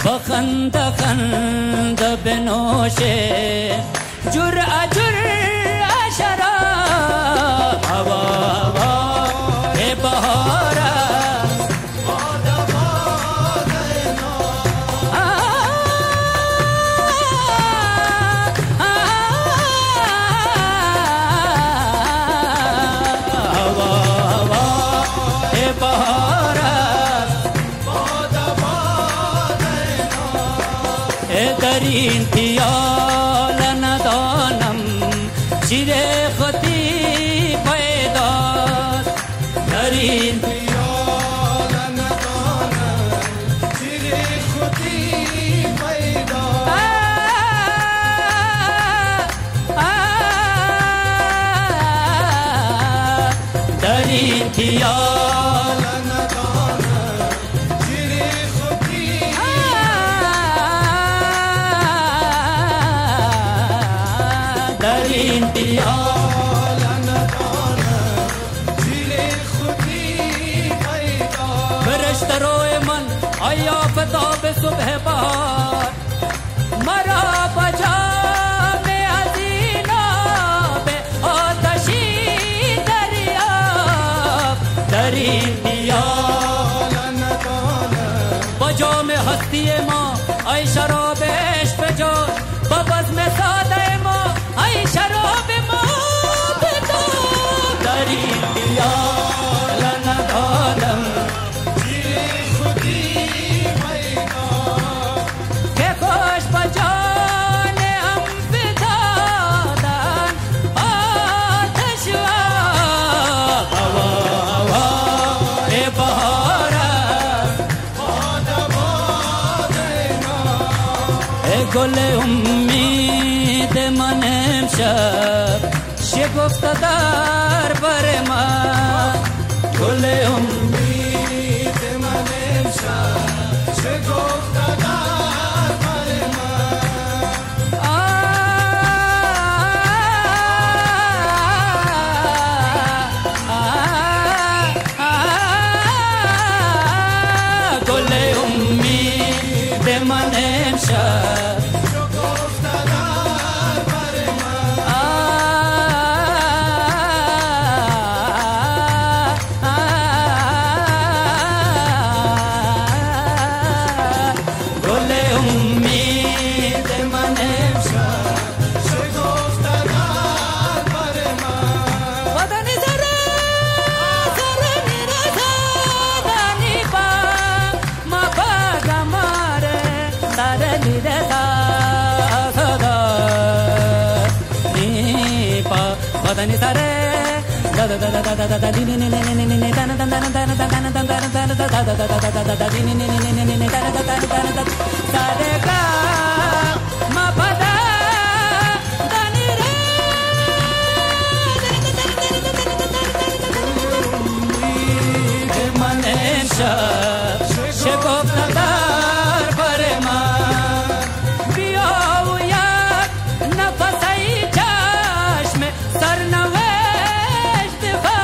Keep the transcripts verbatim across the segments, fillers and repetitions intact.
بخند خند بنوشه جرع جرع شراب هوا هوا بهار است باد باد نو هوا هوا بهار است باد باد نو در این خیال ندانم چیز خودی پیداست در این خیال ندانم چیز خودی پیداست در این خیال ندانم چیز خودی در این خیال ندانم چیز خودی پیدا فرشته روی من آیا فتاب صبح بهار مرا بجام حزین آب آتشی دریاب در این خیال ندانم بجام هستی ما ای شراب عشق بجان با بزم ساده ما ای شراب ما بدار در این خیال ندانم چیز خودی پیدا که خوش بجان هم بدادن آتش و هوا هوا بهار است باد باد نو گل امید من امشب شکفته در بر من گل امید من امشب چه گفته در بر من گل امید من امشب گفته در بر من گل امید من امشب چه گفته در بر من بدنی زره زره میرسد دنی با ما باگا ماره سره میرسد نی پا بدنی زره da da da da da da da di ni ni ni ni ni ni da da da da da da da da da da da da da da da da da di ni ni ni ni ni ni da da da da da da da de ga ma pa da da ni re من امشب شکفته در بر من بیا و یک نفس ای چشم سرنوشت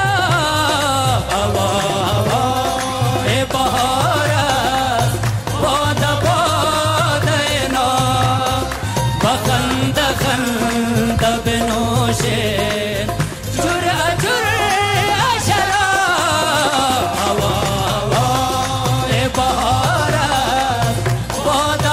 هوا هوا بهار است باد باد نو بخند خند بنوشه جرع جرع شراب هوا هوا بهار است باد